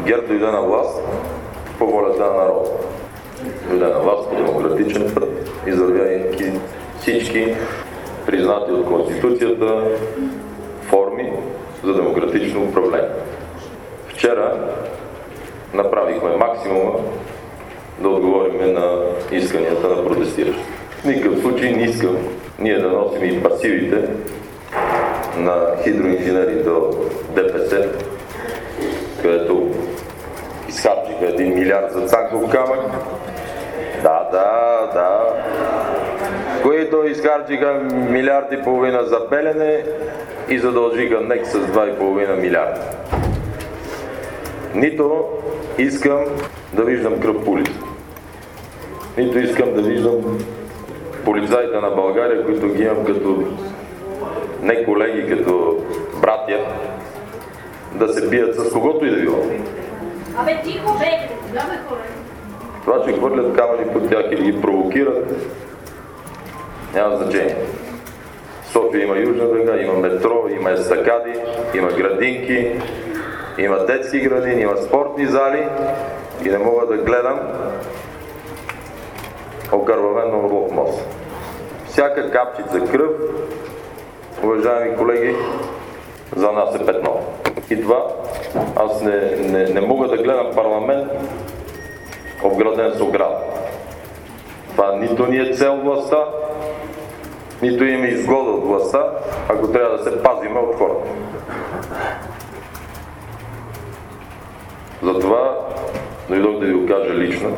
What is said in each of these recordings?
ГЕРБ дойде на власт по волята на народа. Дойде на власт по демократичен път, извървяйки всички признати от Конституцията форми за демократично управление. Вчера направихме максимума да отговорим на исканията на протестиращи. В никакъв случай не искам ние да носим и пасивите на хидроинженери до ДПС, където изхарчиха 1 милиард за Цанков камък. Да. Които изхарчиха 1,5 милиарда за Белене и задължиха НЕК с 2,5 милиарда. Нито искам да виждам кръв по улицата. Нито искам да виждам полицаите на България, които ги имам като не колеги, като братя, да се бият с когото и да било. Абе, тихо, бе! Това, че хвърлят камъни по тях или ги провокират, няма значение. В София има Южна дъга, има метро, има естакади, има градинки, има детски градини, има спортни зали и не мога да гледам окървавен на Орлов мост. Всяка капчица кръв, уважаеми колеги, за нас е петно. И това аз не мога да гледам парламент обграден с ограда. Това нито ни е цел властта, нито има изгода от властта, ако трябва да се пазиме от хората. Затова дойдох да ви го кажа лично.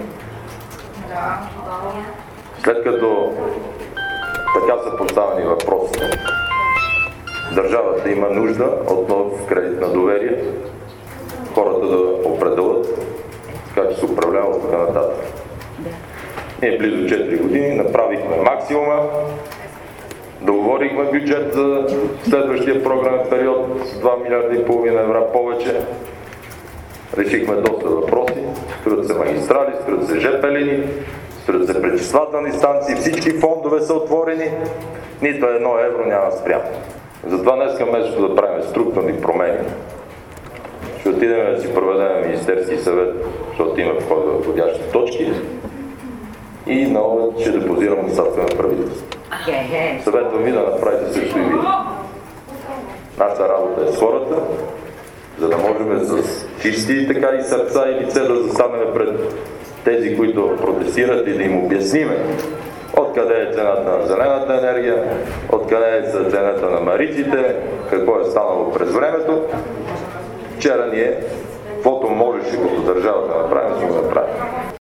След като така са поставени въпросите, държавата има нужда от нов кредит на доверие, хората да определят как ще се управлява от така нататък. Ние близо 4 години направихме максимума, договорихме бюджет за следващия програмен период с 2,5 милиарда евро повече. Решихме доста въпроси, строят се магистрали, строят се ЖП линии, строят се пречиствателни станции, всички фондове са отворени, нито 1 евро няма спрямо. Затова днеска вместо да правим структурни промени, ще отидем да си проведем Министерски съвет, защото има входящи точки, и на обед ще депозирам оставка на правителството. Съветвам ви да направите също и вие. Нашата работа е с хората, за да можем с чисти така и сърца и лице да застанем пред тези, които протестират и да им обясниме откъде е цената на зелената енергия, откъде е цената на мариците, какво е станало през времето. Вчера ние, каквото можеше като държава да направим, ще го направим.